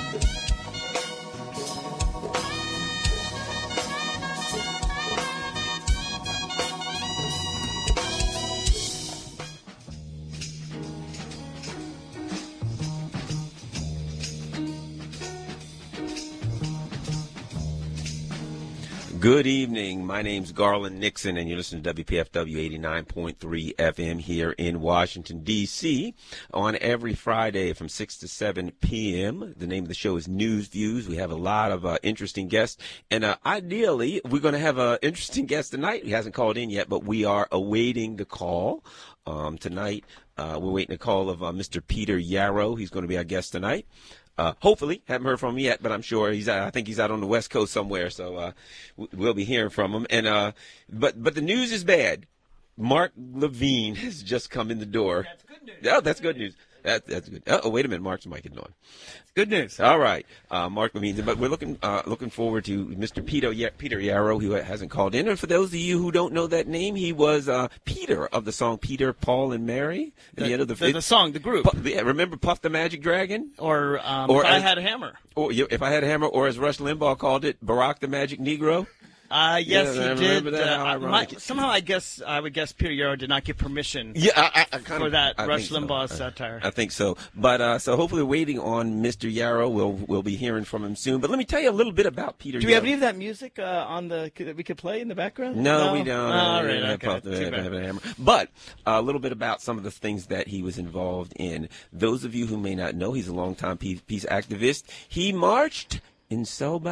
Good evening. My name's Garland Nixon, and you're listening to WPFW 89.3 FM here in Washington, D.C. on every Friday from 6 to 7 p.m. The name of the show is News Views. We have a lot of interesting guests, and ideally, we're going to have an interesting guest tonight. He hasn't called in yet, but we are awaiting the call tonight. We're waiting a call of Mr. Peter Yarrow. He's going to be our guest tonight. Hopefully, haven't heard from him yet, but I'm sure I think he's out on the West Coast somewhere, so we'll be hearing from him. And but the news is bad. Mark Levine has just come in the door. That's good news. Oh, that's good news. That's good. Oh, wait a minute, Mark's mic is on. Good news. All right, Mark Levine. But we're looking forward to Mr. Peter Yarrow, who hasn't called in. And for those of you who don't know that name, he was Peter of the song Peter, Paul, and Mary. At the end of the song, the group. Remember Puff the Magic Dragon? Or If I Had a Hammer. Or If I Had a Hammer, or as Rush Limbaugh called it, Barack the Magic Negro. Yes, yeah, he did. That, somehow I would guess Peter Yarrow did not get permission for that Rush Limbaugh satire. I think so. But so hopefully waiting on Mr. Yarrow. We'll be hearing from him soon. But let me tell you a little bit about Peter Yarrow. Do we have any of that music that we could play in the background? No, we don't. All right, okay. But a little bit about some of the things that he was involved in. Those of you who may not know, he's a longtime peace activist. He marched in Selma,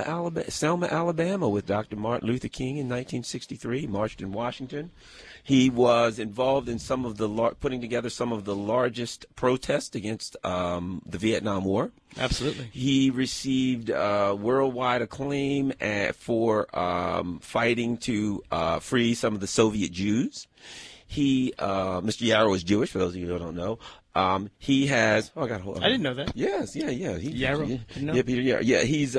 Alabama, with Dr. Martin Luther King in 1963. He marched in Washington. He was involved in putting together some of the largest protests against the Vietnam War. Absolutely. He received worldwide acclaim for fighting to free some of the Soviet Jews. Mr. Yarrow is Jewish, for those of you who don't know. He has. Oh, I got. I didn't know that. Yes, yeah. Yarrow. Yeah, Peter Yarrow. Yeah, he's.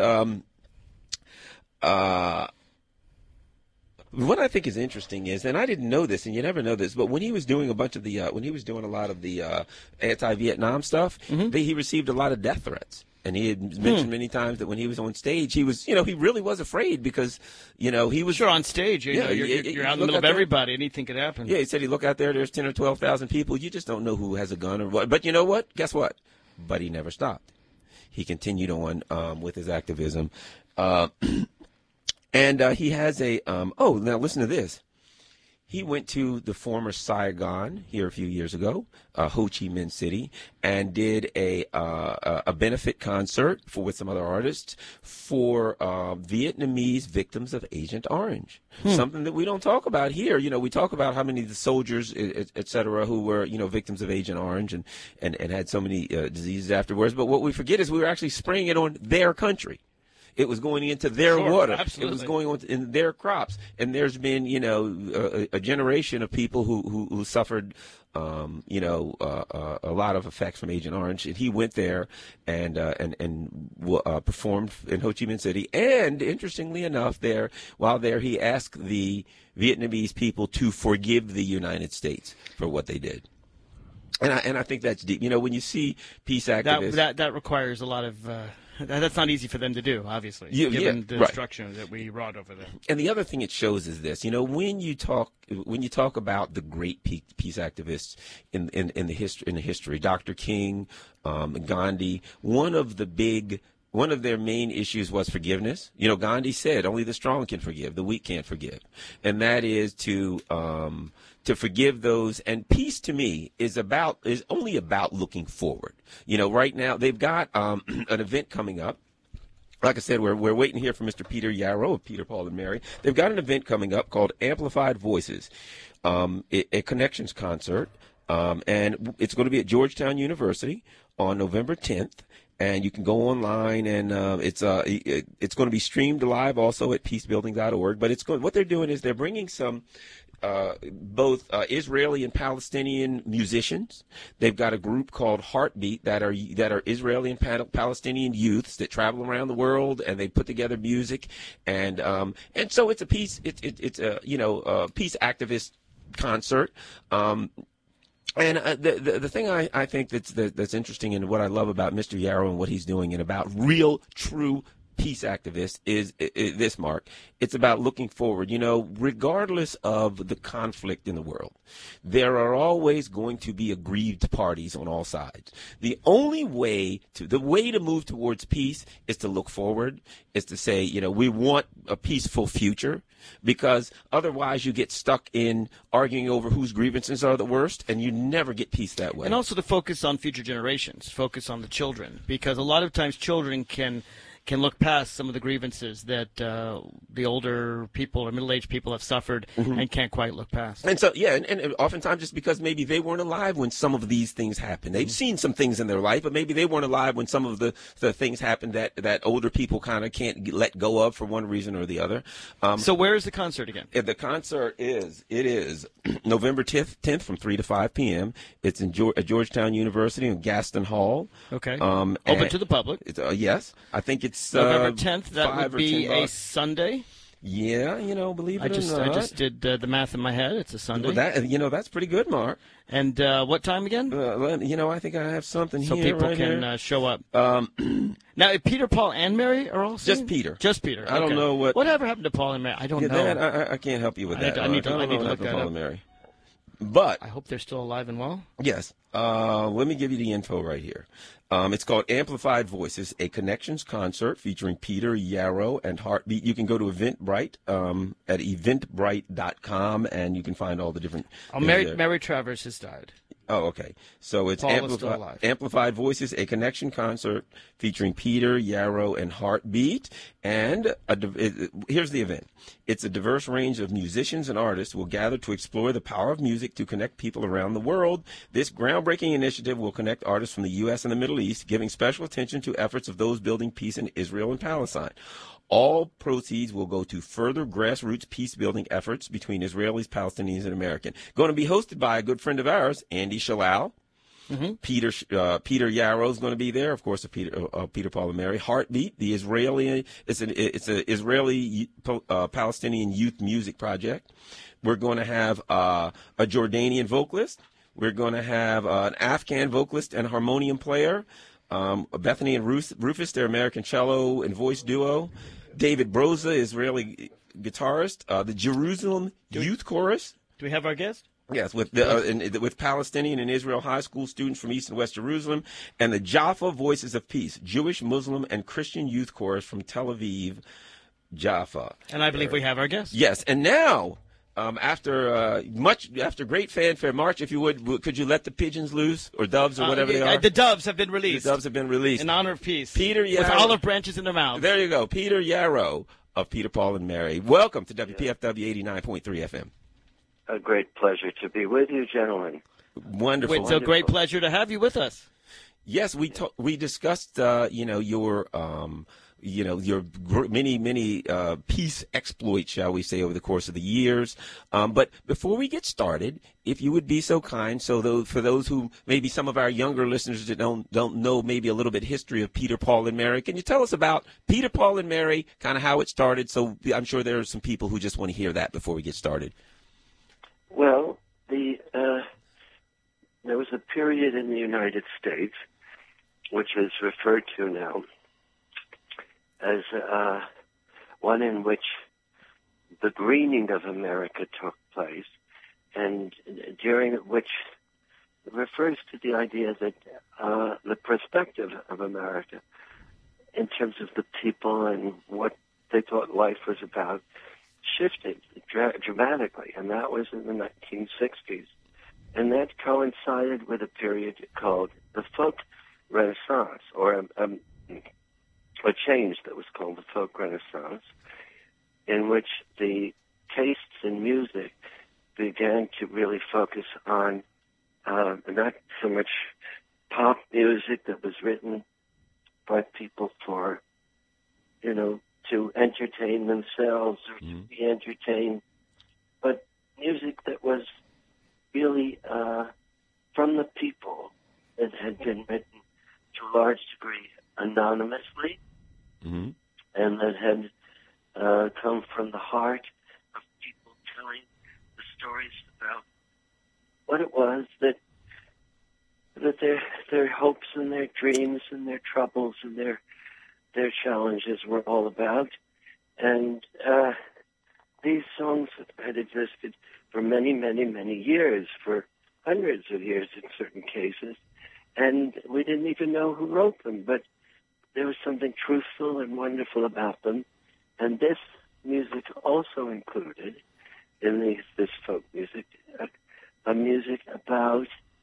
What I think is interesting is, and I didn't know this, and you never know this, but when he was doing a lot of the anti-Vietnam stuff, he received a lot of death threats. And he had mentioned many times that when he was on stage, he was, he really was afraid because, he was sure on stage. You're out in the middle of everybody. Anything could happen. Yeah, he said he look out there's 10 or 12,000 people. You just don't know who has a gun or what. But you know what? Guess what? But he never stopped. He continued on with his activism, and he has a. Now listen to this. He went to the former Saigon here a few years ago, Ho Chi Minh City, and did a benefit concert with some other artists for Vietnamese victims of Agent Orange. Something that we don't talk about here. We talk about how many of the soldiers, et cetera, who were, victims of Agent Orange and had so many diseases afterwards. But what we forget is we were actually spraying it on their country. It was going into their water. Absolutely. It was going on in their crops. And there's been, a generation of people who suffered, a lot of effects from Agent Orange. And he went there and performed in Ho Chi Minh City. And interestingly enough, while there, he asked the Vietnamese people to forgive the United States for what they did. And I think that's deep. When you see peace activists, that requires a lot of. That's not easy for them to do, obviously, given the destruction that we wrought over there. And the other thing it shows is this: when you talk about the great peace activists in the history, Dr. King, Gandhi, one of their main issues was forgiveness. Gandhi said, "Only the strong can forgive; the weak can't forgive," and that is to forgive those. And peace to me is only about looking forward. Right now they've got an event coming up. Like I said, we're waiting to hear from Mr. Peter Yarrow of Peter, Paul, and Mary. They've got an event coming up called Amplified Voices, a Connections concert, and it's going to be at Georgetown University on November 10th. And you can go online, and it's going to be streamed live also at peacebuilding.org. But what they're doing is they're bringing some both Israeli and Palestinian musicians. They've got a group called Heartbeat that are Israeli and Palestinian youths that travel around the world, and they put together music, and so it's a peace. It's a peace activist concert. And the thing I think that's interesting and what I love about Mr. Yarrow and what he's doing and about real, true peace activists is this, Mark. It's about looking forward. You know, regardless of the conflict in the world, there are always going to be aggrieved parties on all sides. The way to move towards peace is to look forward, is to say, you know, we want a peaceful future, because otherwise you get stuck in arguing over whose grievances are the worst, and you never get peace that way. And also to focus on future generations, focus on the children, because a lot of times children can look past some of the grievances that the older people or middle-aged people have suffered and can't quite look past. And so, yeah, and oftentimes just because maybe they weren't alive when some of these things happened. They've seen some things in their life, but maybe they weren't alive when some of the things happened that older people kind of can't let go of for one reason or the other. So where is the concert again? The concert is November 10th from 3 to 5 p.m. It's at Georgetown University in Gaston Hall. Okay. Open to the public. Yes. I think it's November 10th. That would be a Sunday. Yeah, you know, believe it or not. I just did the math in my head. It's a Sunday. Well, that's pretty good, Mark. And what time again? I think I have something so here. So people can show up. Now, Peter, Paul, and Mary are all singing? Just Peter. Just Peter. I don't know what. Whatever happened to Paul and Mary? I don't know. I can't help you with that. I need to look that Paul up. And Mary. But I hope they're still alive and well. Yes. Let me give you the info right here. It's called Amplified Voices, a Connections concert featuring Peter Yarrow and Heartbeat. You can go to Eventbrite at eventbrite.com, and you can find all the different. Mary Travers has died. Oh, okay. So it's Amplified Voices, a Connection concert featuring Peter Yarrow and Heartbeat. And here's the event. It's a diverse range of musicians and artists will gather to explore the power of music to connect people around the world. This groundbreaking initiative will connect artists from the U.S. and the Middle East, giving special attention to efforts of those building peace in Israel and Palestine. All proceeds will go to further grassroots peace-building efforts between Israelis, Palestinians, and Americans. Going to be hosted by a good friend of ours, Andy Shalal. Mm-hmm. Peter Yarrow is going to be there, of course. Peter, Paul, and Mary. Heartbeat, the Israeli, it's an Israeli Palestinian youth music project. We're going to have a Jordanian vocalist. We're going to have an Afghan vocalist and harmonium player. Bethany and Rufus, their American cello and voice duo. David Broza, Israeli guitarist. The Jerusalem Youth Chorus. Do we have our guest? Yes, with Palestinian and Israel high school students from East and West Jerusalem, and the Jaffa Voices of Peace, Jewish, Muslim, and Christian youth chorus from Tel Aviv, Jaffa. And I believe we have our guest. Yes, and now, after great fanfare, March, if you would, could you let the pigeons loose, or doves, or whatever they are? The doves have been released. The doves have been released. In honor of peace. Peter Yarrow. With olive branches in their mouths. There you go. Peter Yarrow of Peter, Paul, and Mary. Welcome to WPFW 89.3 FM. A great pleasure to be with you, gentlemen. Wonderful. It's a great pleasure to have you with us. Yes, we discussed your many peace exploits, shall we say, over the course of the years. But before we get started, if you would be so kind, for those who maybe some of our younger listeners that don't know maybe a little bit history of Peter, Paul, and Mary, can you tell us about Peter, Paul, and Mary, kind of how it started? So I'm sure there are some people who just want to hear that before we get started. Well, there was a period in the United States, which is referred to now as one in which the greening of America took place, and during which it refers to the idea that the perspective of America in terms of the people and what they thought life was about shifted dramatically, and that was in the 1960s. And that coincided with a period called the Folk Renaissance, or a change that was called the Folk Renaissance, in which the tastes in music began to really focus on not so much pop music that was written by people for, to entertain themselves or to be entertained, but music that was really from the people, that had been written to a large degree anonymously, and that had come from the heart of people telling the stories about what it was that that their hopes and their dreams and their troubles and their challenges were all about. And these songs had existed for many, many, many years, for hundreds of years in certain cases, and we didn't even know who wrote them, but there was something truthful and wonderful about them. And this music also included, in this folk music, a music about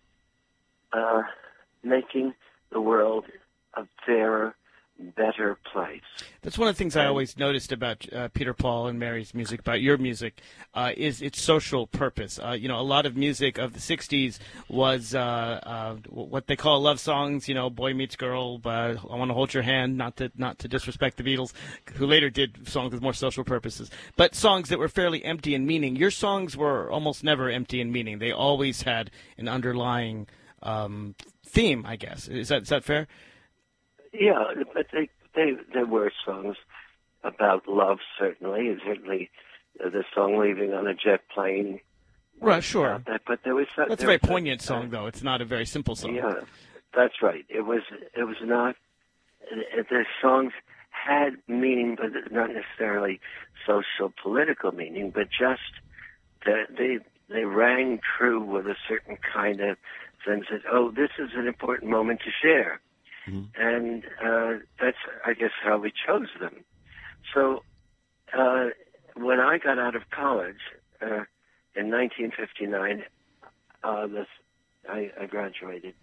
making the world a fairer, better place. That's one of the things I always noticed about Peter, Paul, and Mary's music, about your music, is its social purpose. A lot of music of the 60s was what they call love songs, boy meets girl, I want to hold your hand, not to disrespect the Beatles, who later did songs with more social purposes, but songs that were fairly empty in meaning. Your songs were almost never empty in meaning. They always had an underlying theme, I guess. Is that fair? Yeah, but there were songs about love, certainly, and certainly the song "Leaving on a Jet Plane." Right, sure. But there was that's a very poignant song, though. It's not a very simple song. Yeah, that's right. It was not. The songs had meaning, but not necessarily social, political meaning, but just they rang true with a certain kind of sense that, oh, this is an important moment to share. Mm-hmm. And that's, I guess, how we chose them. So when I got out of college in 1959, I graduated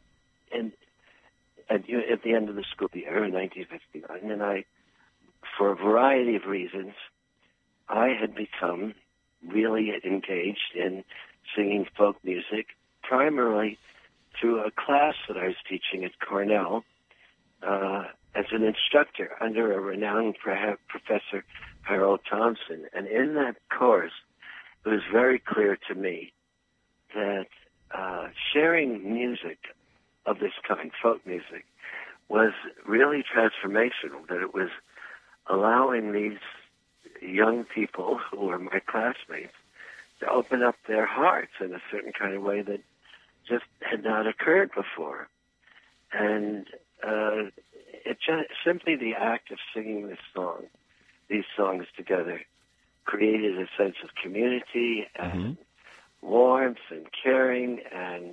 at the end of the school year in 1959, and for a variety of reasons, I had become really engaged in singing folk music, primarily through a class that I was teaching at Cornell as an instructor under a renowned professor, Harold Thompson. And in that course, it was very clear to me that sharing music of this kind, folk music, was really transformational, that it was allowing these young people who were my classmates to open up their hearts in a certain kind of way that just had not occurred before. And it just simply the act of singing these songs together, created a sense of community and warmth and caring and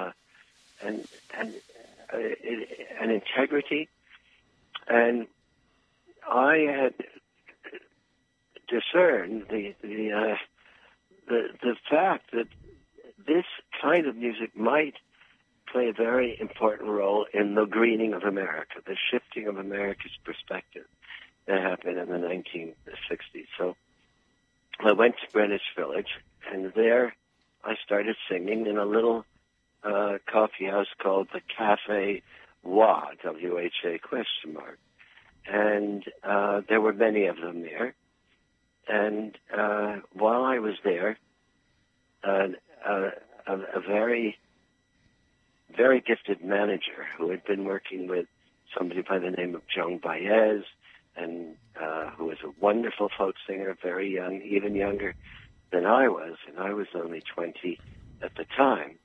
integrity. And I had discerned the fact that this kind of music might play a very important role in the greening of America, the shifting of America's perspective that happened in the 1960s. So I went to Greenwich Village, and there I started singing in a little coffee house called the Cafe Wha, W-H-A ? And there were many of them there. And while I was there, a very, very gifted manager who had been working with somebody by the name of Joan Baez, and who was a wonderful folk singer, very young, even younger than I was, and I was only 20 at the time.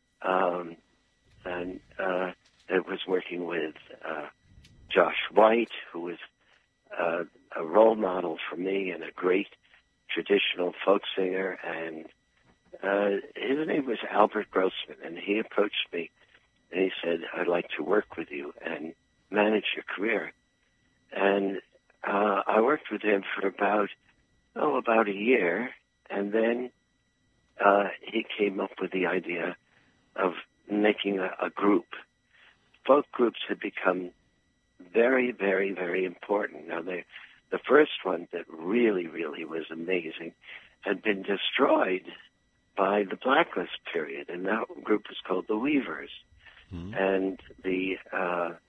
And it was working with Josh White, who was a role model for me and a great traditional folk singer, and his name was Albert Grossman, and he approached me and he said, "I'd like to work with you and manage your career." And I worked with him for about a year, and then he came up with the idea of making a group. Folk groups had become very, very, very important. Now, the first one that really, really was amazing had been destroyed by the Blacklist period, and that group was called the Weavers. Mm-hmm. And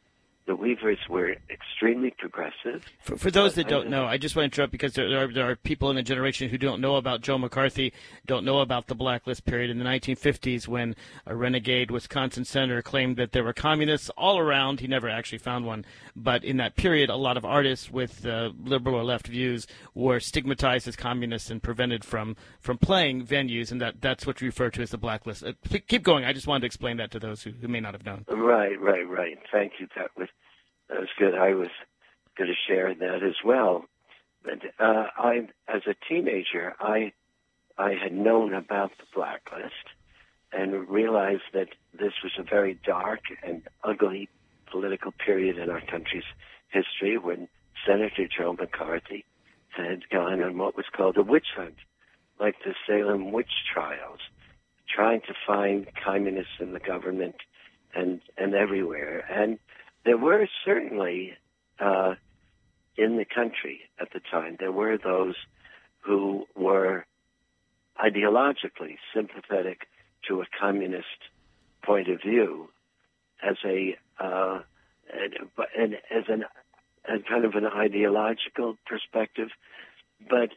The Weavers were extremely progressive. For those that don't know, I just want to interrupt because there are people in a generation who don't know about Joe McCarthy, don't know about the blacklist period in the 1950s when a renegade Wisconsin senator claimed that there were communists all around. He never actually found one. But in that period, a lot of artists with liberal or left views were stigmatized as communists and prevented from playing venues, and that's what you refer to as the blacklist. Keep going. I just wanted to explain that to those who may not have known. Right. Thank you. That was good. I was going to share that as well. But as a teenager, I had known about the blacklist and realized that this was a very dark and ugly political period in our country's history when Senator Joe McCarthy had gone on what was called a witch hunt, like the Salem witch trials, trying to find communists in the government and everywhere. And there were certainly in the country at the time, there were those who were ideologically sympathetic to a communist point of view as kind of an ideological perspective, but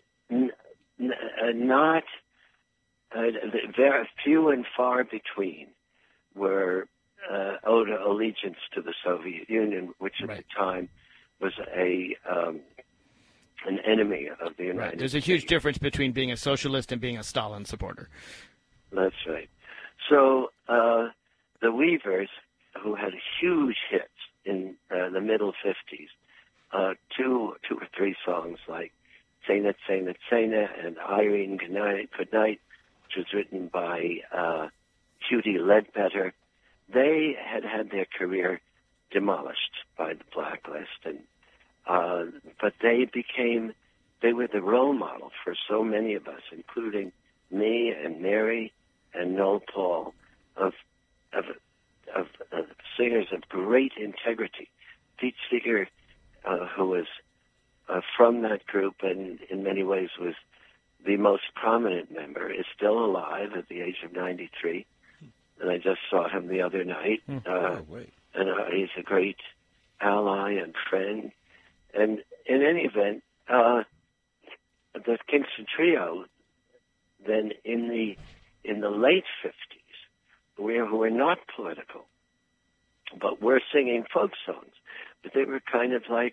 not very few and far between were owed allegiance to the Soviet Union, which at the time was an enemy of the United States. There's a huge difference between being a socialist and being a Stalin supporter. That's right. So the Weavers, who had huge hits in the middle 50s, two or three songs like Say It, Say It, Say It, and Irene Good Night, which was written by Cutie Ledbetter. They had their career demolished by the blacklist, and but they were the role model for so many of us, including me and Mary and Noel Paul, of singers of great integrity. Pete Seeger, who was from that group and in many ways was the most prominent member, is still alive at the age of 93. And I just saw him the other night. And he's a great ally and friend. And in any event, the Kingston Trio, then in the late 50s, who were not political, but were singing folk songs. But they were kind of like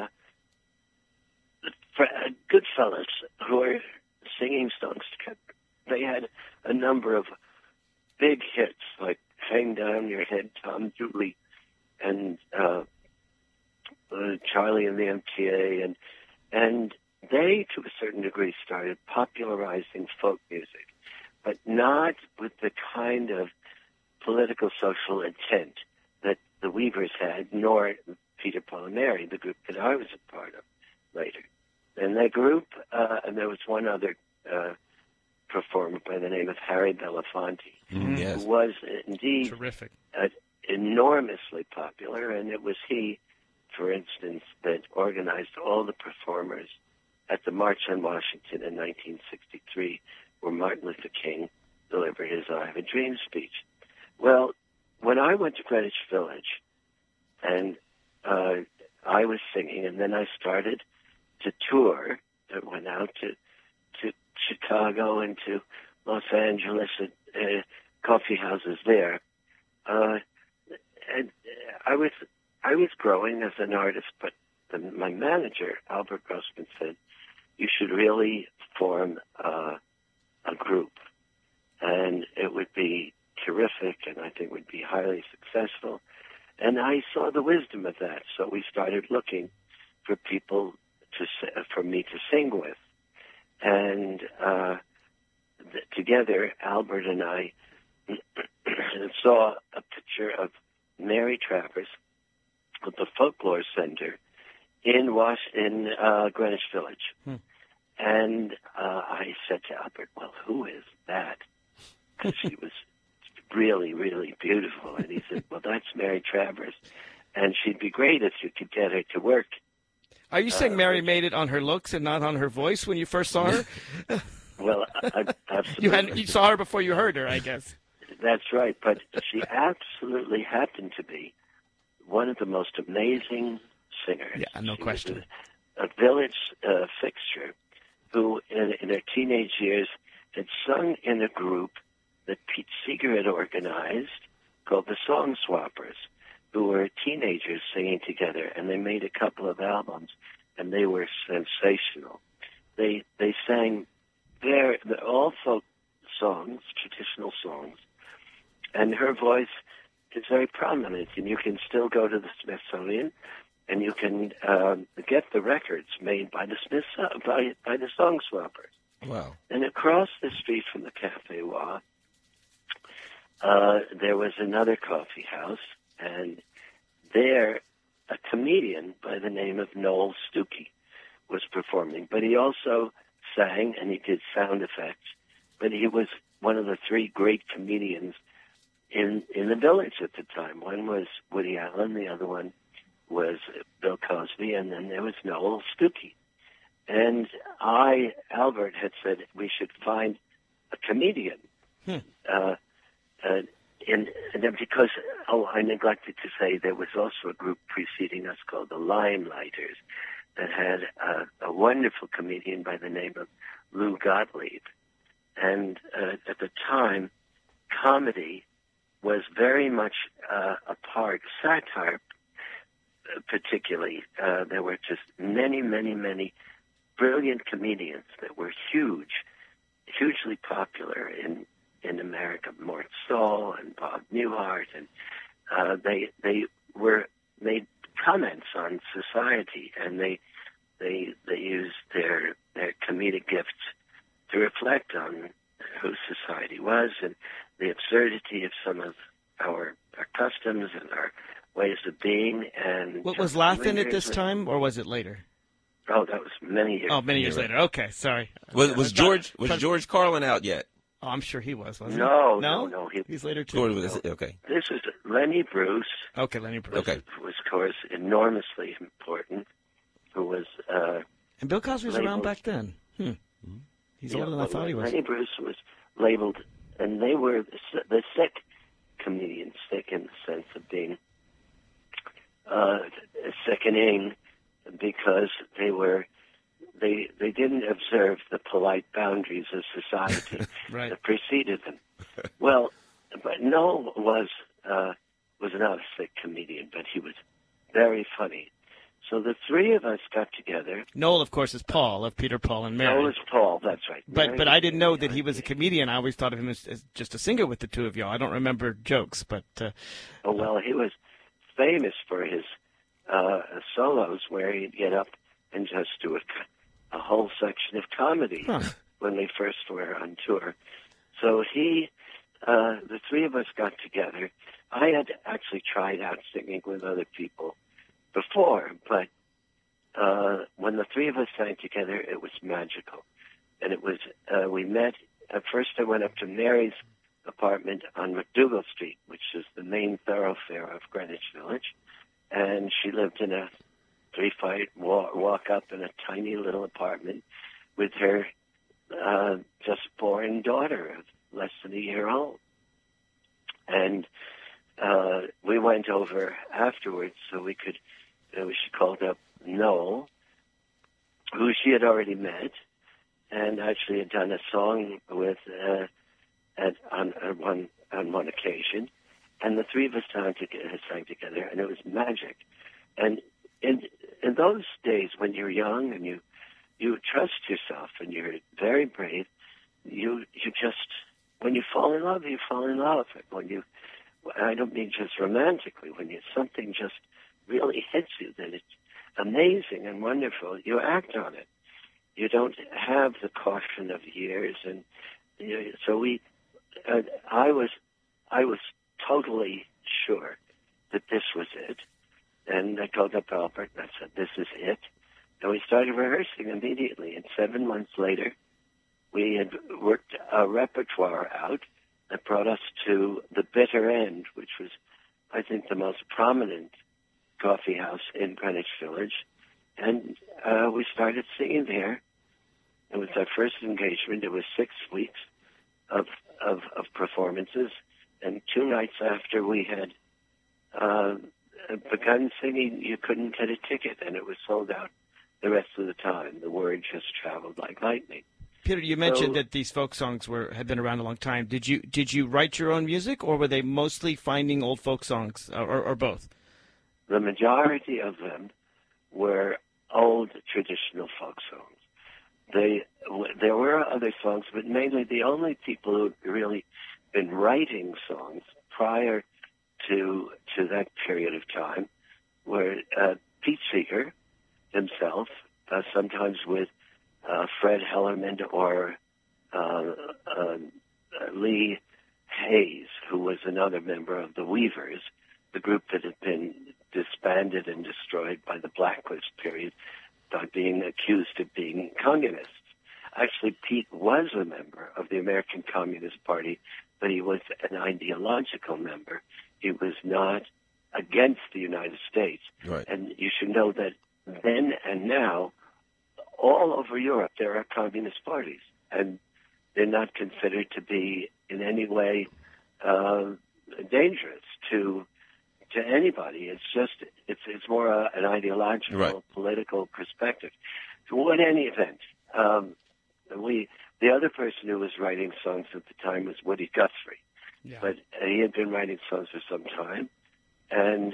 good fellas who were singing songs together. They had a number of big hits like Hang Down Your Head, Tom Dooley, and Charlie and the MTA, and they, to a certain degree, started popularizing folk music, but not with the kind of political social intent that the Weavers had, nor Peter, Paul, and Mary, the group that I was a part of later. And that group, and there was one other performer by the name of Harry Belafonte, Yes. who was indeed terrific, enormously popular, and it was he, for instance, that organized all the performers at the March on Washington in 1963, where Martin Luther King delivered his I Have a Dream speech. Well, when I went to Greenwich Village, and I was singing, and then I started to tour. I went out to Chicago and to Los Angeles at coffee houses there, and I was growing as an artist. But my manager, Albert Grossman, said, "You should really form a group, and it would be terrific, and I think would be highly successful." And I saw the wisdom of that, so we started looking for people for me to sing with. And together, Albert and I saw a picture of Mary Travers at the Folklore Center in Greenwich Village. And I said to Albert, "Well, who is that?" Because she was really, really beautiful. And he said, "Well, that's Mary Travers, and she'd be great if you could get her to work." Are you saying Mary made it on her looks and not on her voice when you first saw her? Well, absolutely. You saw her before you heard her, I guess. That's right, but she absolutely happened to be one of the most amazing singers. Yeah, no question. A village fixture who, in her teenage years, had sung in a group that Pete Seeger had organized called the Song Swappers, who were teenagers singing together, and they made a couple of albums, and they were sensational. They sang they're all folk songs, traditional songs, and her voice is very prominent, and you can still go to the Smithsonian, and you can get the records made by the by the Song Swappers. Wow. And across the street from the Café Wa, there was another coffee house, and there a comedian by the name of Noel Stuckey was performing. But he also sang, and he did sound effects, but he was one of the three great comedians in the village at the time. One was Woody Allen, the other one was Bill Cosby, and then there was Noel Stuckey. And Albert, had said we should find a comedian. And because, I neglected to say, there was also a group preceding us called the Limelighters that had a wonderful comedian by the name of Lou Gottlieb. And at the time, comedy was very much a part, satire particularly. There were just many, many, many brilliant comedians that were hugely popular in America. Mort Saul and Bob Newhart, and they made comments on society, and they used their comedic gifts to reflect on who society was and the absurdity of some of our customs and our ways of being. And what was Laugh-In at this time, or was it later? Oh, that was many years. Oh, many years later. Okay, sorry. Was George Carlin out yet? Oh, I'm sure he wasn't he? No. He's later too. Okay. This is Lenny Bruce. Okay, Lenny Bruce. Okay. Who was, of course, enormously important. Who was and Bill Cosby was around back then. He's older than I thought he was. Lenny Bruce was labeled, and they were the sick comedians, sick in the sense of being sickening, because they didn't observe the polite boundaries of society right. that preceded them. Well, but Noel was not a sick comedian, but he was very funny. So the three of us got together. Noel, of course, is Paul of Peter, Paul, and Mary. Noel is Paul, that's right. But I didn't know that he was a comedian. I always thought of him as just a singer with the two of you. I don't remember jokes, but... well, he was famous for his solos where he'd get up and just do a whole section of comedy when they first were on tour. So the three of us got together. I had actually tried out singing with other people before, but when the three of us sang together, it was magical. And it was, we met, at first I went up to Mary's apartment on McDougal Street, which is the main thoroughfare of Greenwich Village, and she lived in a 3-foot walk up in a tiny little apartment with her just born daughter of less than a year old. And we went over afterwards so we could, she called up Noel, who she had already met, and actually had done a song with on one occasion. And the three of us sang together, and it was magic. And in those days, when you're young and you trust yourself and you're very brave, you just, when you fall in love, you fall in love. I don't mean just romantically, when something just really hits you that it's amazing and wonderful, you act on it. You don't have the caution of years, and so I was totally sure that this was it. And I called up Albert and I said, this is it. And we started rehearsing immediately. And 7 months later, we had worked a repertoire out that brought us to the Bitter End, which was, I think, the most prominent coffee house in Greenwich Village. And we started singing there. It was our first engagement. It was 6 weeks of performances. And 2 nights after we had begun singing, you couldn't get a ticket, and it was sold out the rest of the time. The word just traveled like lightning. Peter, you mentioned that these folk songs had been around a long time. Did you write your own music, or were they mostly finding old folk songs, or both? The majority of them were old traditional folk songs. There were other songs, but mainly the only people who had really been writing songs prior to that period of time were Pete Seeger himself, sometimes with Fred Hellerman or Lee Hayes, who was another member of the Weavers, the group that had been disbanded and destroyed by the Blacklist period by being accused of being communists. Actually, Pete was a member of the American Communist Party, but he was an ideological member. He was not against the United States. Right. And you should know that then and now, all over Europe, there are communist parties, and they're not considered to be in any way dangerous to anybody. It's just it's more an ideological, political perspective. So, in any event, the other person who was writing songs at the time was Woody Guthrie, but he had been writing songs for some time, and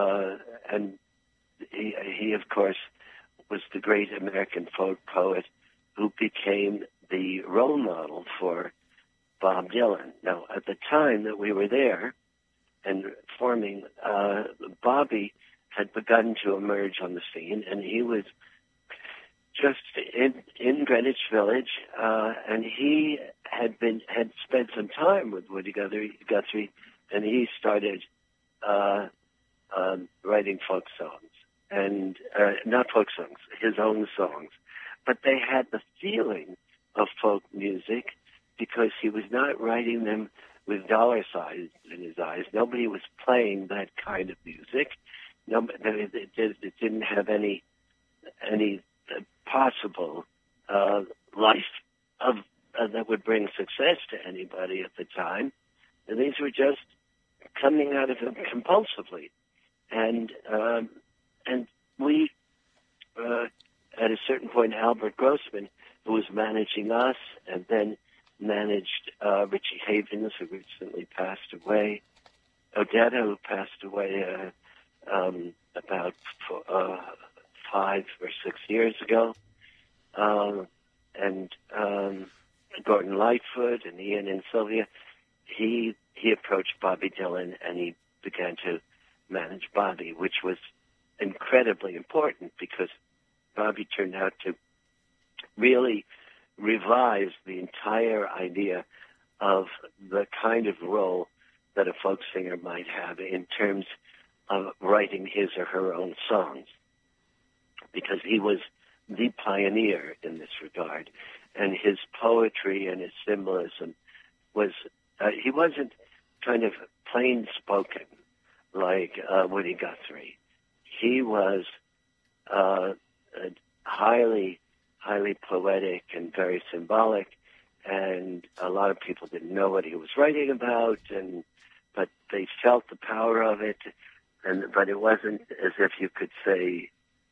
he of course was the great American folk poet who became the role model for Bob Dylan. Now, at the time that we were there and forming, Bobby had begun to emerge on the scene, and he was just in Greenwich Village, and he had spent some time with Woody Guthrie, and he started writing folk songs. And not folk songs, his own songs. But they had the feeling of folk music because he was not writing them with dollar signs in his eyes. Nobody was playing that kind of music. It didn't have any possible life that would bring success to anybody at the time. And these were just coming out of him compulsively. And we, at a certain point, Albert Grossman, who was managing us and then managed Richie Havens, who recently passed away, Odetta, who passed away about 5 or 6 years ago, and Gordon Lightfoot and Ian and Sylvia, he approached Bobby Dylan and he began to manage Bobby, which was incredibly important because Bobby turned out to really revise the entire idea of the kind of role that a folk singer might have in terms of writing his or her own songs, because he was the pioneer in this regard, and his poetry and his symbolism was, he wasn't kind of plain spoken like Woody Guthrie. He was highly poetic and very symbolic, and a lot of people didn't know what he was writing about, but they felt the power of it, but it wasn't as if you could say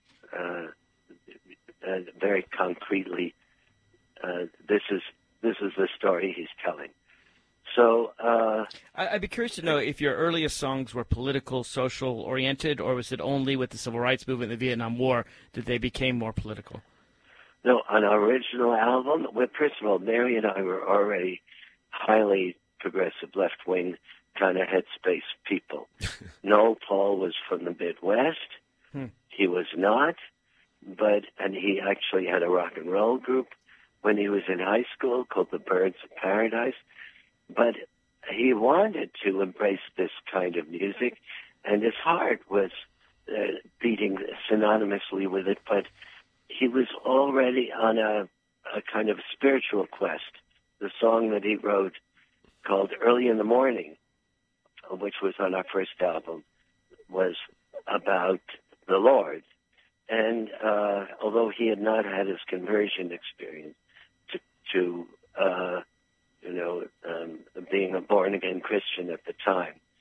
very concretely, this is the story he's telling. So I'd be curious to know if your earliest songs were political, social oriented, or was it only with the Civil Rights Movement and the Vietnam War that they became more political? No, on our original album, well, first of all, Mary and I were already highly progressive, left-wing kind of headspace people. Noel Paul was from the Midwest. He was not, and he actually had a rock and roll group when he was in high school called the Birds of Paradise. But he wanted to embrace this kind of music, and his heart was beating synonymously with it, but he was already on a kind of spiritual quest. The song that he wrote called Early in the Morning, which was on our first album, was about the Lord. And although he had not had his conversion experience to being a born-again Christian at the time,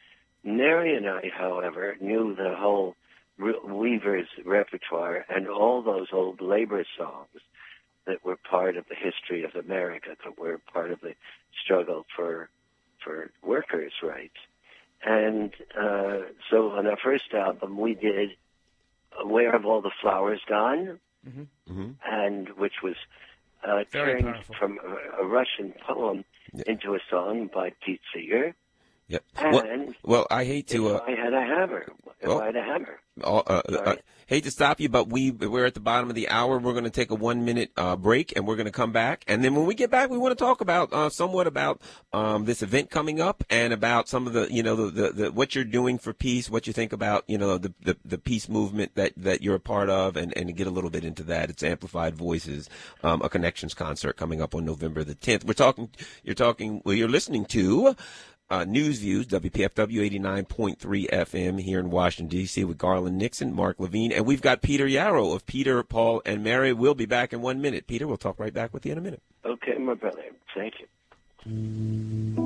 Mary and I, however, knew the whole Weaver's repertoire and all those old labor songs that were part of the history of America, that were part of the struggle for workers' rights. And so on our first album, we did Where Have All the Flowers Gone? And which was turned powerful. from a Russian poem into a song by Pete Seeger. Yep. And well, I hate to. If I Had a Hammer. I Had a Hammer. Hate to stop you, but we're at the bottom of the hour. We're going to take a 1-minute break, and we're going to come back. And then when we get back, we want to talk about somewhat about this event coming up and about some of the the what you're doing for peace, what you think about the peace movement that you're a part of, and get a little bit into that. It's Amplified Voices, a Connections concert coming up on November the 10th. You're listening to News Views, WPFW 89.3 FM here in Washington, D.C. with Garland Nixon, Mark Levine, and we've got Peter Yarrow of Peter, Paul, and Mary. We'll be back in 1 minute. Peter, we'll talk right back with you in a minute. Okay, my brother. Thank you.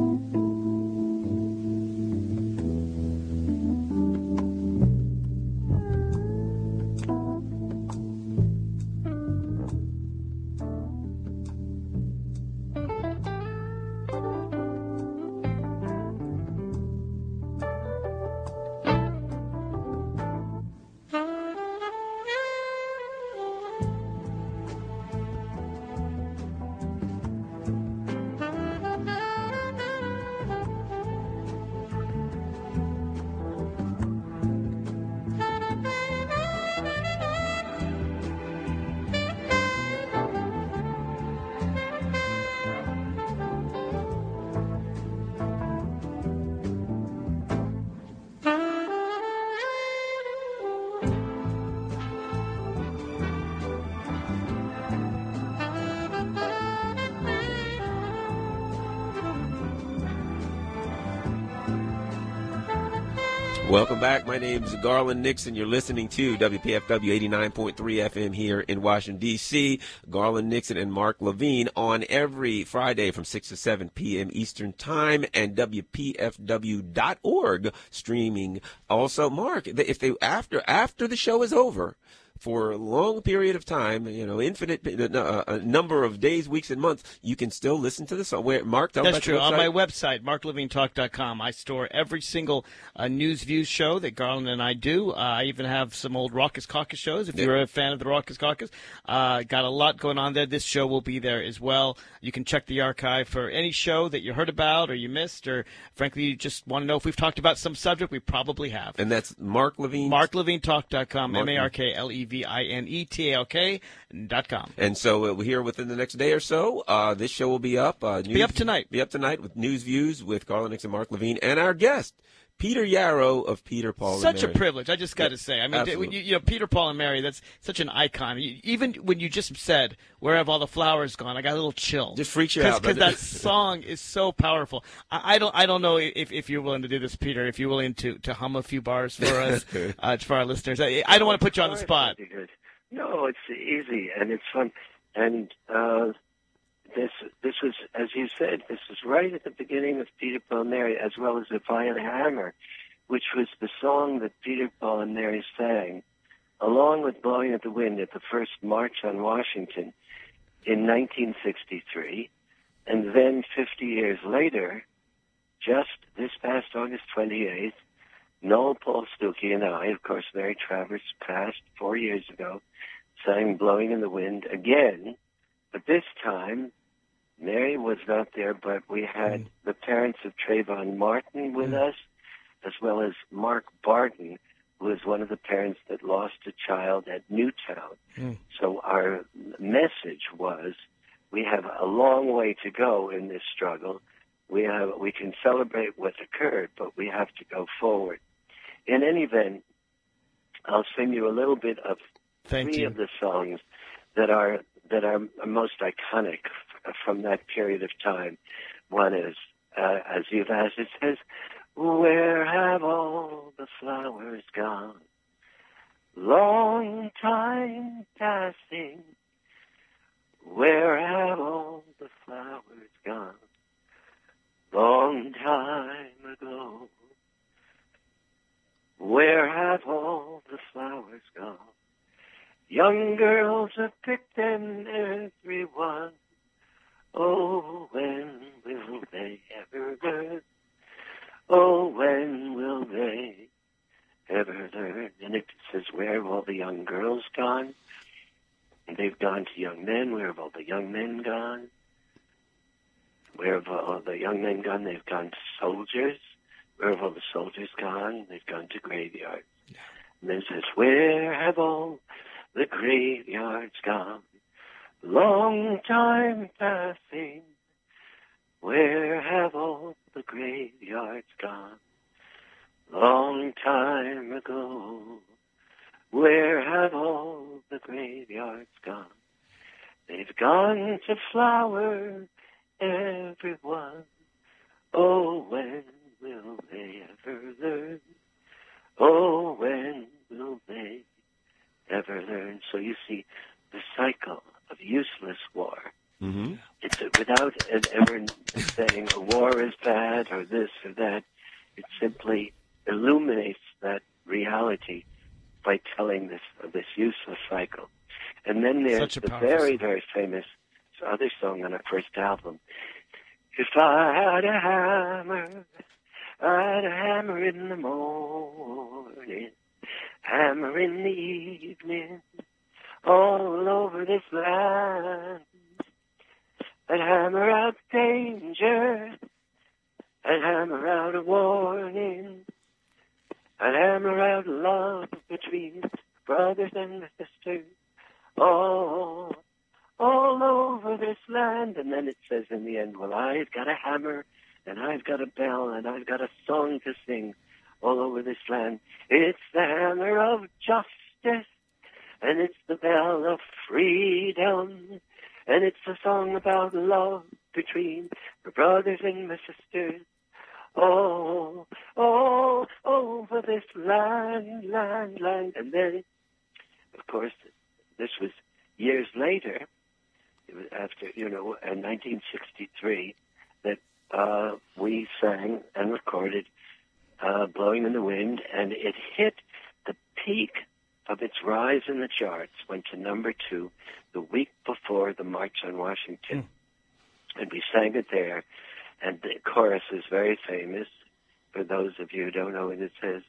Welcome back. My name is Garland Nixon. You're listening to WPFW 89.3 FM here in Washington, D.C. Garland Nixon and Mark Levine on every Friday from 6 to 7 p.m. Eastern Time, and WPFW.org streaming. Also, Mark, if they after the show is over, for a long period of time, infinite number of days, weeks, and months, you can still listen to the song. Mark, tell That's true. On my website, marklevinetalk.com, I store every single News Views show that Garland and I do. I even have some old Raucous Caucus shows, if you're a fan of the Raucous Caucus. Got a lot going on there. This show will be there as well. You can check the archive for any show that you heard about or you missed, or frankly, you just want to know if we've talked about some subject. We probably have. And that's Mark Levine? marklevinetalk.com, MarkLevinetalk.com. And so here within the next day or so, this show will be up. Be up tonight with News Views with Garland Nixon, Mark Levine, and our guest, Peter Yarrow of Peter, Paul, and Mary. Such a privilege, I just got to say. I mean, Peter, Paul, and Mary, that's such an icon. Even when you just said, "Where have all the flowers gone?" I got a little chill. Just freaks you out. Because that song is so powerful. I don't know if you're willing to do this, Peter, if you're willing to hum a few bars for us, for our listeners. I don't want to put you on the spot. No, it's easy, and it's fun. And this was, as you said, this was right at the beginning of Peter, Paul, and Mary, as well as If I Had a Hammer, which was the song that Peter, Paul, and Mary sang, along with Blowing at the Wind at the first March on Washington in 1963. And then 50 years later, just this past August 28th, Noel Paul Stuckey and I, of course, Mary Travers passed 4 years ago, sang Blowing in the Wind again. But this time, Mary was not there, but we had the parents of Trayvon Martin with us, as well as Mark Barton, who is one of the parents that lost a child at Newtown. So our message was, we have a long way to go in this struggle. We can celebrate what occurred, but we have to go forward. In any event, I'll sing you a little bit of three of the songs that are most iconic from that period of time. One is, as you've asked, it says, "Where have all the flowers gone? Long time passing. Where have all the flowers gone? Long time ago. Where have all the flowers gone? Young girls have picked them, every one. Oh, when will they ever learn? Oh, when will they ever learn? And it says, where have all the young girls gone? And they've gone to young men. Where have all the young men gone? Where have all the young men gone? They've gone to soldiers. Where have all the soldiers gone? They've gone to graveyards. Yeah. And then it says, where have all the graveyards gone? Long time passing. Where have all the graveyards gone? Long time ago. Where have all the graveyards gone? They've gone to flower, everyone. Oh, when will they ever learn? Oh, when will they ever learn? So you see, the cycle of useless war. Mm-hmm. It's without ever saying a war is bad or this or that. It simply illuminates that reality by telling this useless cycle. And then there's the very, very famous other song on our first album. If I had a hammer, I'd a hammer in the morning, hammer in the evening, all over this land. I'd hammer out danger, I'd hammer out a warning, I'd hammer out love between brothers and sisters, all over this land. And then it says in the end, well, I've got a hammer, and I've got a bell, and I've got a song to sing all over this land. It's the hammer of justice, and it's the bell of freedom, and it's a song about love between my brothers and my sisters. Oh, over this land. And then, of course, this was years later, it was after, in 1963, that we sang and recorded Blowing in the Wind, and it hit the peak of its rise in the charts, went to number 2 the week before the March on Washington. And we sang it there, and the chorus is very famous. For those of you who don't know it, it says,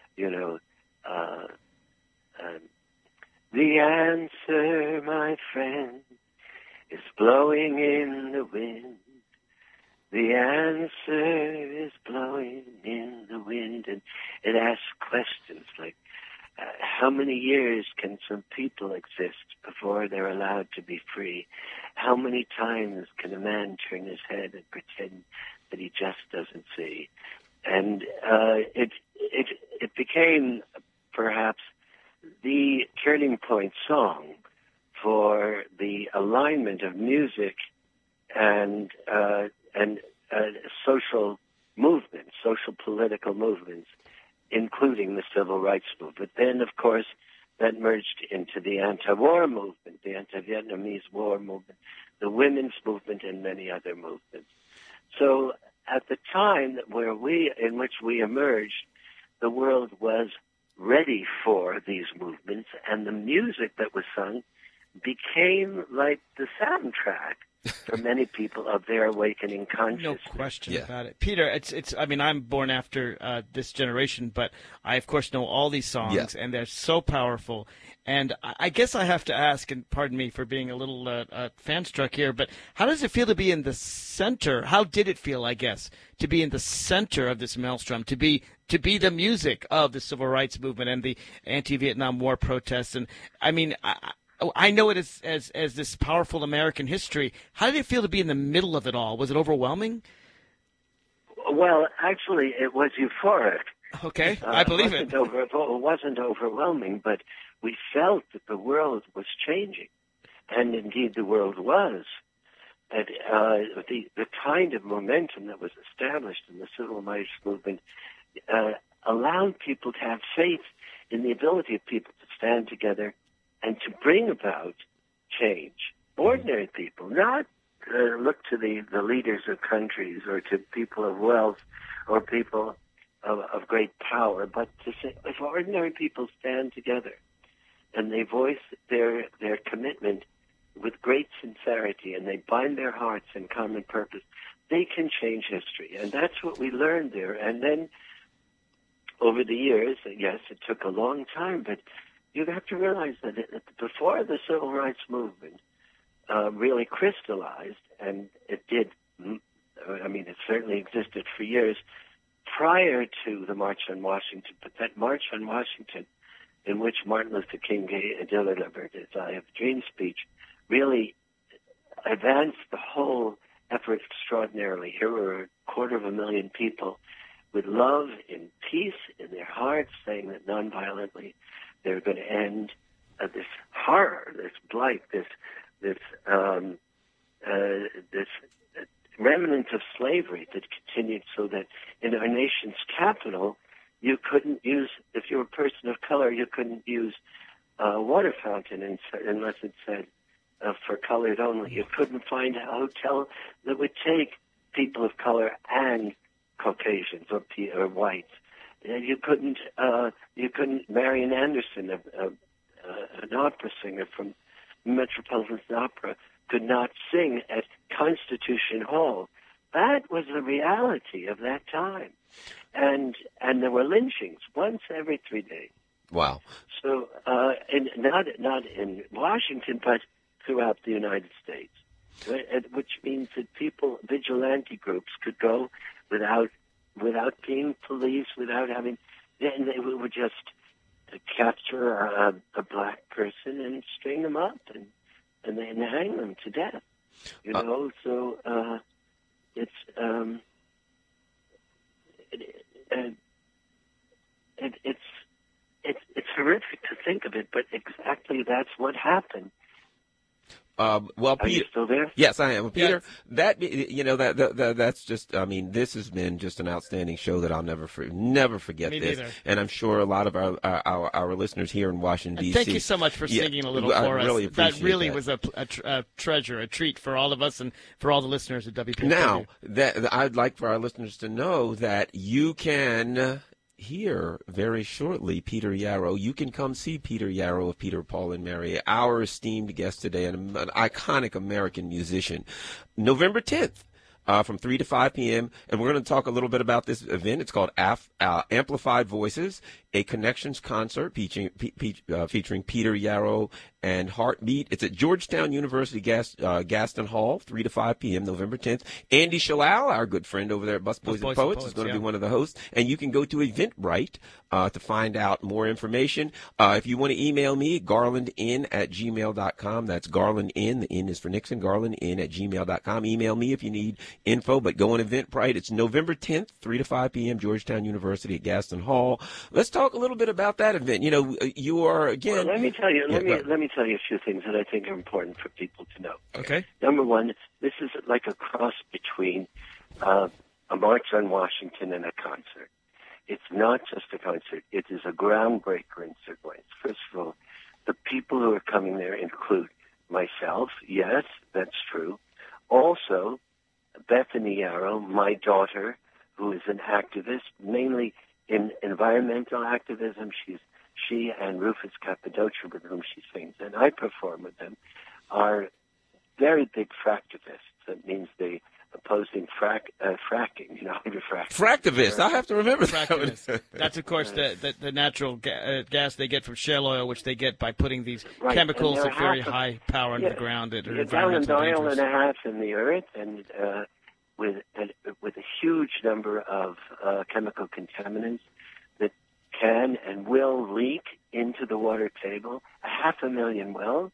the answer, my friend, is blowing in the wind. The answer is blowing in the wind. And it asks questions like, how many years can some people exist before they're allowed to be free? How many times can a man turn his head and pretend that he just doesn't see? And it became perhaps the turning point song for the alignment of music and social movements, social political movements, including the civil rights movement. Then, of course, that merged into the anti-war movement, the anti-Vietnamese war movement, the women's movement, and many other movements. So at the time in which we emerged, the world was ready for these movements, and the music that was sung became like the soundtrack for many people of their awakening consciousness. No question about it. Peter, it's. I mean, I'm born after this generation, but I, of course, know all these songs, and they're so powerful. And I guess I have to ask, and pardon me for being a little fan-struck here, but how does it feel to be in the center? How did it feel, I guess, to be in the center of this maelstrom, to be the music of the civil rights movement and the anti-Vietnam War protests? And I mean, I know it as this powerful American history. How did it feel to be in the middle of it all? Was it overwhelming? Well, actually, it was euphoric. Okay, I believe it. It wasn't overwhelming, but we felt that the world was changing, and indeed the world was. And the kind of momentum that was established in the civil rights movement allowed people to have faith in the ability of people to stand together and to bring about change. Ordinary people, not look to the leaders of countries or to people of wealth or people of great power, but to say if ordinary people stand together and they voice their commitment with great sincerity and they bind their hearts in common purpose, they can change history. And that's what we learned there. And then over the years, yes, it took a long time, but you have to realize that before the civil rights movement really crystallized, and it did, I mean, it certainly existed for years prior to the March on Washington, but that March on Washington in which Martin Luther King delivered his I Have a Dream speech really advanced the whole effort extraordinarily. Here were 250,000 people with love and peace in their hearts, saying that nonviolently they're going to end this horror, this blight, this remnant of slavery that continued, so that in our nation's capital, you couldn't use, if you were a person of color, you couldn't use a water fountain unless it said for colored only. You couldn't find a hotel that would take people of color and Caucasians or whites. You couldn't Marian Anderson, an opera singer from Metropolitan Opera, could not sing at Constitution Hall. That was the reality of that time. And there were lynchings once every 3 days. Wow. So, not in Washington, but throughout the United States, which means that vigilante groups could go without being police, without having, and they would just capture a black person and string them up and then hang them to death. You know, so it's horrific to think of it, but exactly that's what happened. Well, Are Peter, you still there? Yes, I am. Peter, Yes. that's just, I mean, this has been just an outstanding show that I'll never forget. Me this. neither. And I'm sure a lot of our listeners here in Washington, D.C. Thank you so much for singing a little for I us. really appreciate that really that. was a treasure, a treat for all of us and for all the listeners at WPFW. Now, I'd like for our listeners to know that you can hear very shortly Peter Yarrow. You can come see Peter Yarrow of Peter, Paul, and Mary, our esteemed guest today, an iconic American musician. November 10th. From 3 to 5 p.m., and we're going to talk a little bit about this event. It's called Amplified Voices, a Connections concert featuring Peter Yarrow and Heartbeat. It's at Georgetown University Gaston Hall, 3 to 5 p.m., November 10th. Andy Shalal, our good friend over there at Busboys and Poets, is going to be one of the hosts. And you can go to Eventbrite to find out more information. If you want to email me, garlandin@gmail.com. That's garlandin. The N is for Nixon. garlandin@gmail.com. Email me if you need info, but go on Eventbrite. It's November 10th, 3 to 5 p.m., Georgetown University at Gaston Hall. Let's talk a little bit about that event. You know, you are, again... Well, let me tell you a few things that I think are important for people to know. Okay. Number one, this is like a cross between a March on Washington and a concert. It's not just a concert. It is a groundbreaker in certain ways. First of all, the people who are coming there include myself. Yes, that's true. Also, Bethany Yarrow, my daughter, who is an activist, mainly in environmental activism. She and Rufus Cappadocia, with whom she sings, and I perform with them, are very big fractivists. That means they opposing fracking, you know, Fractivists. I have to remember that. That's, of course, the natural gas they get from shale oil, which they get by putting these right. chemicals at very high power into the ground that are environmentally dangerous. 1.5 miles in the earth, and with a huge number of chemical contaminants that can and will leak into the water table, 500,000 wells,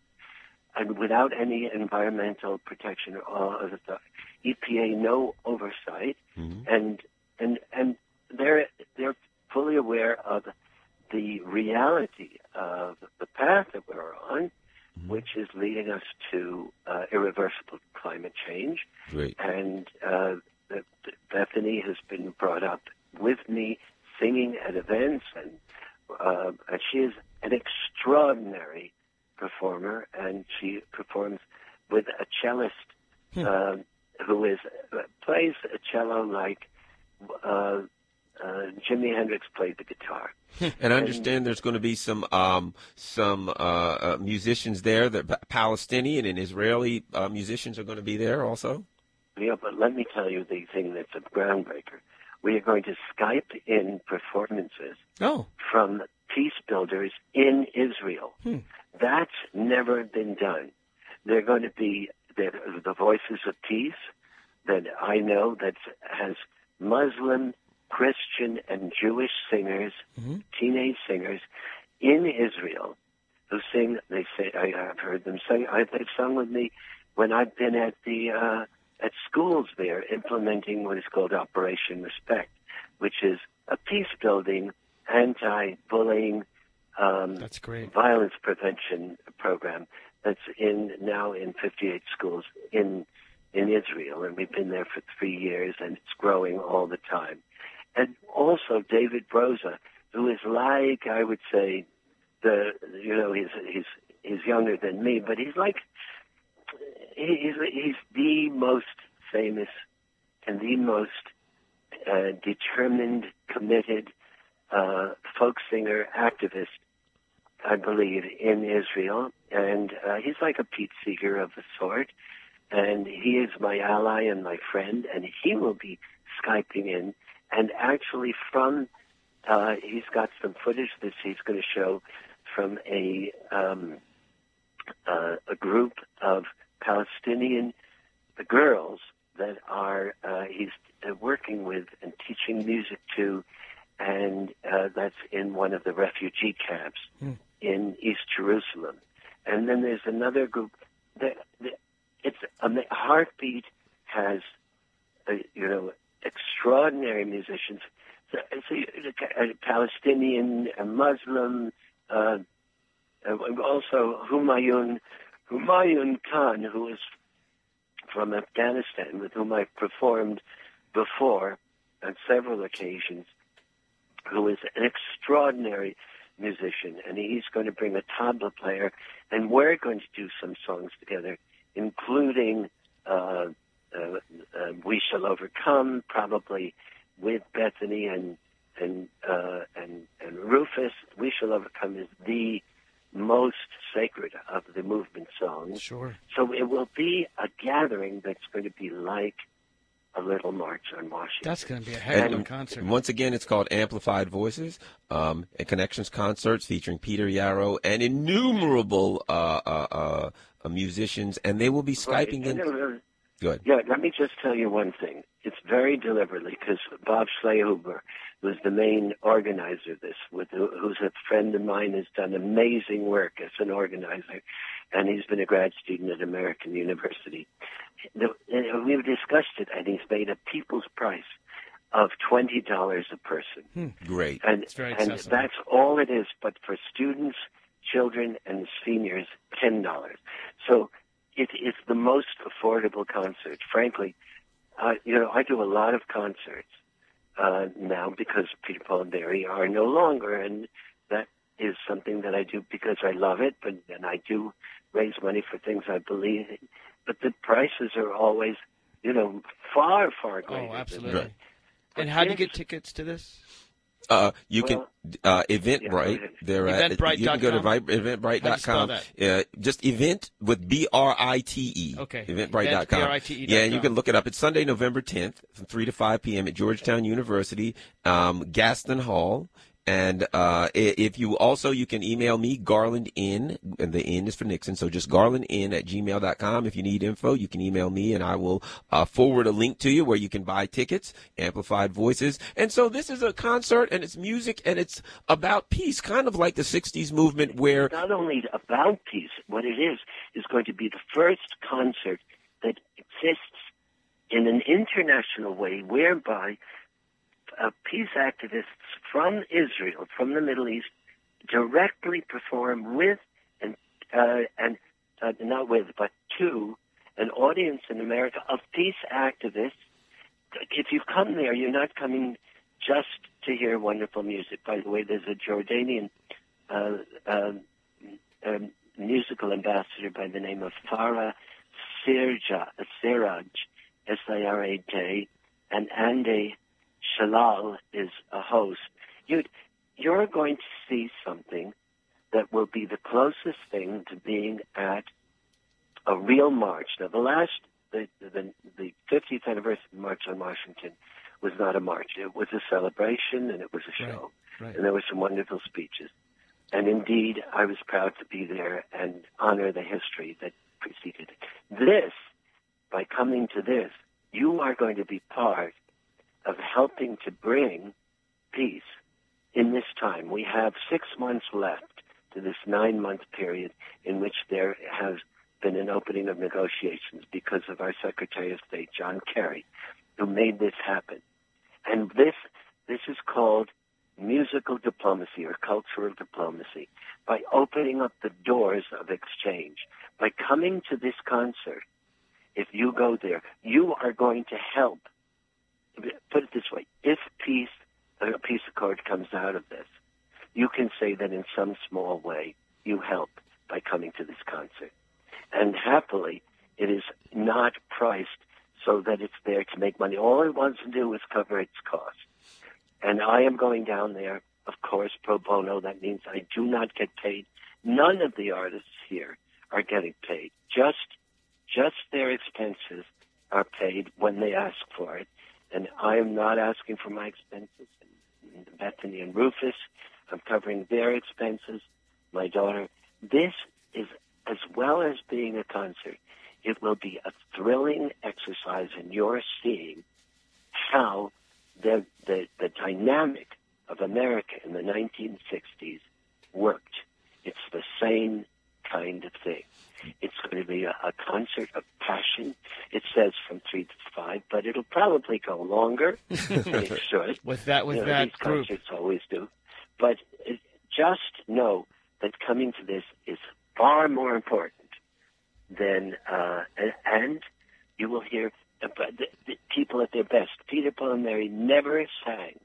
and without any environmental protection or all other stuff. EPA no oversight, and they're fully aware of the reality of the path that we're on, which is leading us to irreversible climate change. Great. And Bethany has been brought up with me singing at events, and she is an extraordinary performer, and she performs with a cellist who plays a cello like Jimi Hendrix played the guitar. And I understand there's going to be some musicians there. The Palestinian and Israeli musicians are going to be there also. Yeah, but let me tell you the thing that's a groundbreaker. We are going to Skype in performances from peace builders in Israel. That's never been done. They're going to be the Voices of Peace that I know that has Muslim, Christian, and Jewish singers, teenage singers in Israel who sing. They say I've heard them sing. They've sung with me when I've been at the at schools there implementing what is called Operation Respect, which is a peace-building, anti-bullying, that's great, violence prevention program that's now in 58 schools in Israel, and we've been there for 3 years, and it's growing all the time. And also David Broza, who is like, I would say, he's younger than me, but he's like, he's the most famous and the most determined, committed folk singer, activist, I believe, in Israel. And he's like a Pete Seeger of a sort. And he is my ally and my friend, and he will be Skyping in. And actually he's got some footage that he's going to show from a group of Palestinian girls that are he's working with and teaching music to, and that's in one of the refugee camps in East Jerusalem. And then there's another group that Heartbeat has, extraordinary musicians. So, Palestinian, Muslim, also Humayun Khan, who is from Afghanistan, with whom I've performed before on several occasions, who is an extraordinary musician, and he's going to bring a tabla player, and we're going to do some songs together, including We Shall Overcome, probably with Bethany and Rufus. We Shall Overcome is the most sacred of the movement songs. Sure. So it will be a gathering that's going to be like a little march on Washington. That's going to be a heck of a concert. And once again, it's called Amplified Voices, and Connections Concerts featuring Peter Yarrow and innumerable musicians, and they will be Skyping in. Go ahead. Yeah, let me just tell you one thing. It's very deliberately, because Bob Schlehuber, who's the main organizer of this, who's a friend of mine, has done amazing work as an organizer, and he's been a grad student at American University. We've discussed it, and he's made a people's price of $20 a person. Great. And, it's very and accessible. that's all it is, but for students, children, and seniors, $10. So it's the most affordable concert. Frankly, I do a lot of concerts now because Peter, Paul, and Mary are no longer, and that is something that I do because I love it, and I do raise money for things I believe in. But the prices are always, far, far greater. Oh, absolutely. Right. And how do you get tickets to this? You can Eventbrite. They're Eventbrite.com? You can go to How do you spell Eventbrite.com. that? Just event with BRITE. Okay. Eventbrite.com. BRITE.com. Yeah, and you can look it up. It's Sunday, November 10th, from 3 to 5 p.m. at Georgetown University, Gaston Hall. And if you can email me, GarlandN, and the N is for Nixon, so just garlandn@gmail.com. If you need info, you can email me, and I will forward a link to you where you can buy tickets, Amplified Voices. And so this is a concert, and it's music, and it's about peace, kind of like the 60s movement where... Not only about peace, what it is going to be the first concert that exists in an international way whereby peace activists from Israel, from the Middle East, directly perform with to an audience in America of peace activists. If you come there, you're not coming just to hear wonderful music. By the way, there's a Jordanian musical ambassador by the name of Farah Siraj, Siraj, and Ande Shalal is a host, you're going to see something that will be the closest thing to being at a real march. Now, the 50th anniversary March on Washington was not a march. It was a celebration, and it was a show. Right. And there were some wonderful speeches. And indeed, I was proud to be there and honor the history that preceded it. This, by coming to this, you are going to be part of helping to bring peace in this time. We have 6 months left to this 9-month period in which there has been an opening of negotiations because of our Secretary of State, John Kerry, who made this happen. And this is called musical diplomacy or cultural diplomacy. By opening up the doors of exchange, by coming to this concert, if you go there, you are going to help. Put it this way, if a peace accord comes out of this, you can say that in some small way you help by coming to this concert. And happily, it is not priced so that it's there to make money. All it wants to do is cover its costs. And I am going down there, of course, pro bono. That means I do not get paid. None of the artists here are getting paid. Just their expenses are paid when they ask for it. And I am not asking for my expenses. And Bethany and Rufus, I'm covering their expenses. My daughter. This is, as well as being a concert, it will be a thrilling exercise in your seeing how the dynamic of America in the 1960s worked. It's the same kind of thing. It's going to be a concert of passion. It says from 3 to 5, but it'll probably go longer than it should. With that these group. Concerts always do. But just know that coming to this is far more important than, and you will hear the people at their best. Peter, Paul, and Mary never sang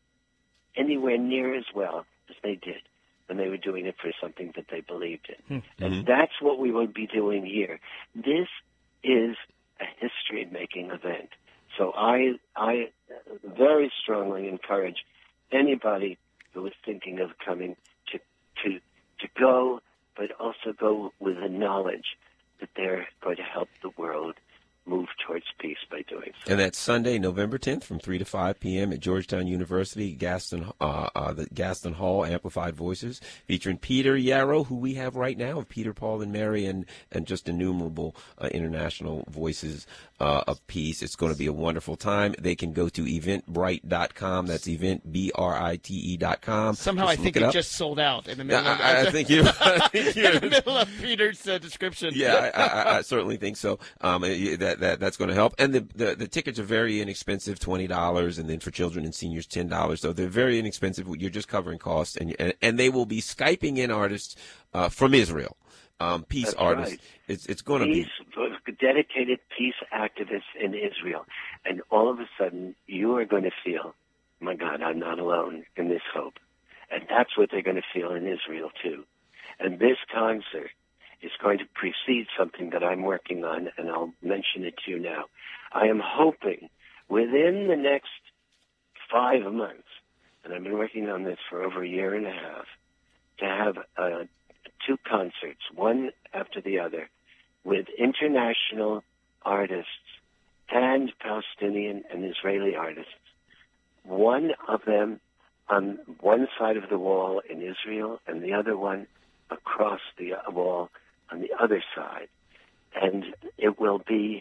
anywhere near as well as they did when they were doing it for something that they believed in. Mm-hmm. And that's what we will be doing here. This is a history-making event. So I very strongly encourage anybody who is thinking of coming to go, but also go with the knowledge that they're going to help the world move towards peace by doing so. And that's Sunday, November 10th from 3 to 5 p.m. at Georgetown University, the Gaston Hall Amplified Voices, featuring Peter Yarrow, who we have right now, of Peter, Paul, and Mary, and just innumerable international voices of peace. It's going to be a wonderful time. They can go to eventbrite.com. That's eventbrite.com. Somehow just I think it just sold out in the middle of I think you're in the middle of Peter's description. Yeah, I certainly think so. That's going to help. And the tickets are very inexpensive, $20, and then for children and seniors, $10. So they're very inexpensive. You're just covering costs, and they will be Skyping in artists from Israel, peace That's artists. Right. It's going to be dedicated peace activists in Israel, and all of a sudden you are going to feel, my God, I'm not alone in this hope, and that's what they're going to feel in Israel too. And this concert is going to precede something that I'm working on, and I'll mention it to you now. I am hoping within the next 5 months, and I've been working on this for over a year and a half, to have 2 concerts, one after the other, with international artists and Palestinian and Israeli artists. One of them on one side of the wall in Israel, and the other one across the wall on the other side. And it will be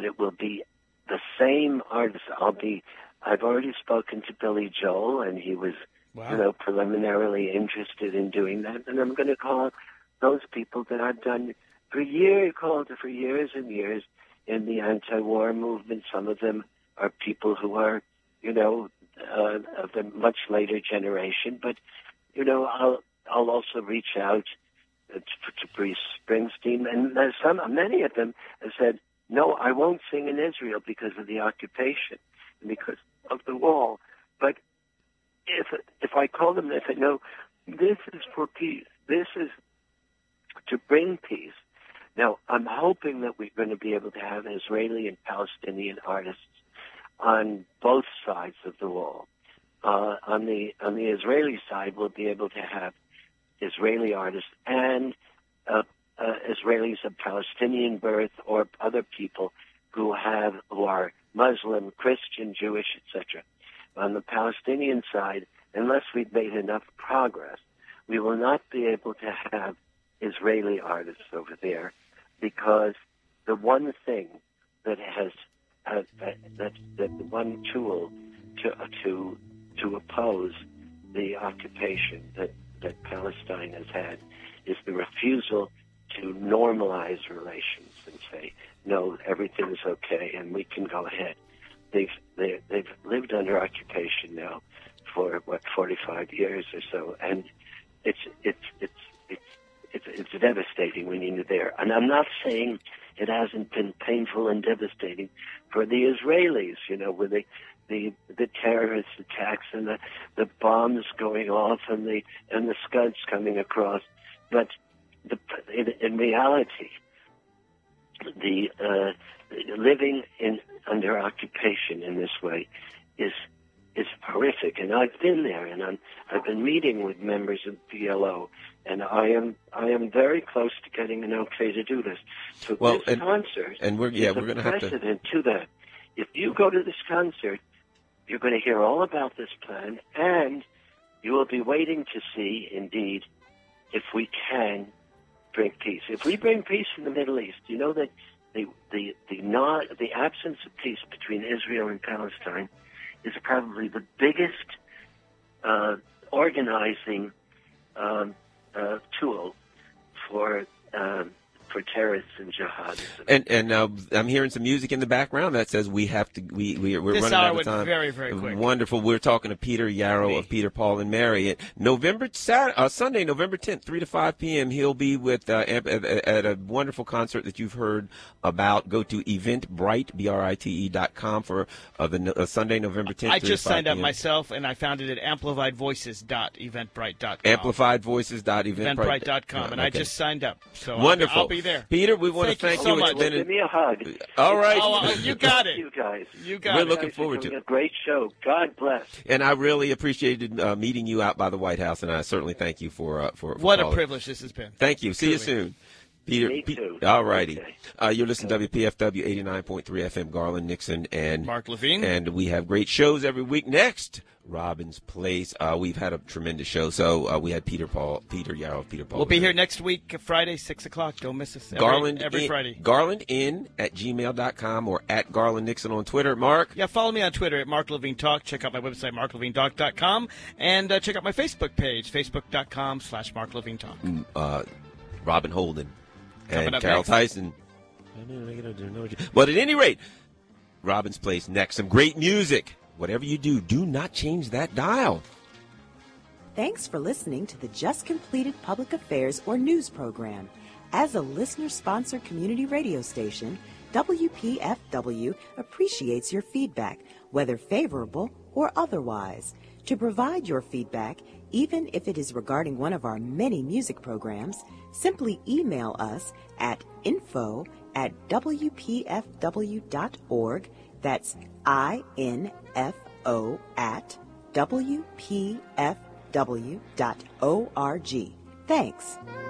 the same artist. I've already spoken to Billy Joel, and he was, preliminarily interested in doing that. And I'm going to call those people that I've done for years and years in the anti-war movement. Some of them are people who are, of the much later generation. But, I'll also reach out to Bruce Springsteen, and many of them have said, no, I won't sing in Israel because of the occupation and because of the wall. But if I call them, they say, no, this is for peace. This is to bring peace. Now, I'm hoping that we're going to be able to have Israeli and Palestinian artists on both sides of the wall. On the Israeli side, we'll be able to have Israeli artists and Israelis of Palestinian birth or other people who are Muslim, Christian, Jewish, etc. On the Palestinian side, unless we've made enough progress, we will not be able to have Israeli artists over there, because the one thing that has that the one tool to oppose the occupation that Palestine has had is the refusal to normalize relations and say, no, everything's okay and we can go ahead. They've lived under occupation now for 45 years or so, and it's devastating when you're there. And I'm not saying it hasn't been painful and devastating for the Israelis, with the terrorist attacks and the bombs going off and the Scuds coming across. But in reality, the living under occupation in this way is horrific. And I've been there, and I've been meeting with members of PLO, and I am very close to getting an okay to do this. So this concert is a precedent to that. If you go to this concert, you're going to hear all about this plan, and you will be waiting to see, indeed, if we can bring peace. If we bring peace in the Middle East, you know that the absence of peace between Israel and Palestine is probably the biggest organizing tool for terrorists and jihadism. And I'm hearing some music in the background that says we're running out of time. Very, very quick. Wonderful. We're talking to Peter Yarrow of Peter, Paul, and Mary. Sunday, November 10th, 3 to 5 p.m. He'll be with at a wonderful concert that you've heard about. Go to Eventbrite, BRITE.com for the Sunday, November 10th. I just signed up myself, and I found it at amplifiedvoices.eventbrite.com. Amplifiedvoices.eventbrite.com. And I just signed up. So wonderful. I'll be there. Peter, we want to thank you. Well, give me a hug. All right. Oh, you got it. You guys. We're looking forward to it. A great show. God bless. And I really appreciated meeting you out by the White House, and I certainly thank you for what calling. A privilege this has been. Thank you. See you soon. Peter. Me too. All righty. Okay. You're listening to WPFW 89.3 FM, Garland, Nixon, and Mark Levine. And we have great shows every week. Next, Robin's Place. We've had a tremendous show. So we had Peter Yarrow, Peter Paul. We'll be here next week, Friday, 6 o'clock. Don't miss us. Every Friday. GarlandIn@gmail.com or at Garland Nixon on Twitter. Mark? Yeah, follow me on Twitter at Mark Levine Talk. Check out my website, marklevinetalk.com. And check out my Facebook page, facebook.com/Mark Levine Talk. Robin Holden. And up Carol next. Tyson. But at any rate, Robin's Place next. Some great music. Whatever you do, do not change that dial. Thanks for listening to the Just Completed Public Affairs or News program. As a listener-sponsored community radio station, WPFW appreciates your feedback, whether favorable or otherwise. To provide your feedback, even if it is regarding one of our many music programs, simply email us at info@wpfw.org. That's info@wpfw.org. Thanks.